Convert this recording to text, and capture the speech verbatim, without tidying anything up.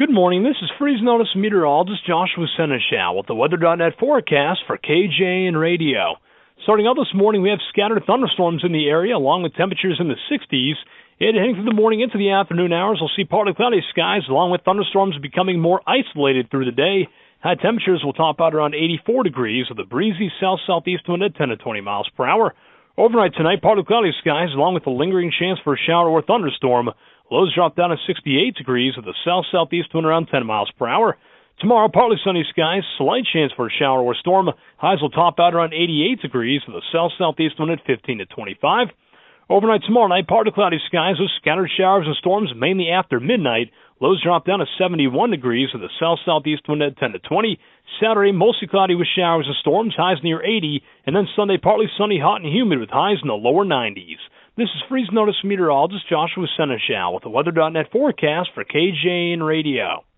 Good morning. This is Freeze Notice meteorologist Joshua Seneschal with the Weather dot net forecast for K J N Radio. Starting out this morning, we have scattered thunderstorms in the area, along with temperatures in the sixties. And heading through the morning into the afternoon hours, we'll see partly cloudy skies, along with thunderstorms becoming more isolated through the day. High temperatures will top out around eighty-four degrees with a breezy south-southeast wind at ten to twenty miles per hour. Overnight tonight, partly cloudy skies, along with a lingering chance for a shower or thunderstorm. Lows drop down to sixty-eight degrees with a south-southeast wind around ten miles per hour. Tomorrow, partly sunny skies, slight chance for a shower or storm. Highs will top out around eighty-eight degrees with a south-southeast wind at fifteen to twenty-five. Overnight tomorrow night, partly cloudy skies with scattered showers and storms mainly after midnight. Lows drop down to seventy-one degrees with a south-southeast wind at ten to twenty. Saturday, mostly cloudy with showers and storms, highs near eighty. And then Sunday, partly sunny, hot and humid with highs in the lower nineties. This is Freeze Notice meteorologist Joshua Seneschal with the Weather dot net forecast for K J N Radio.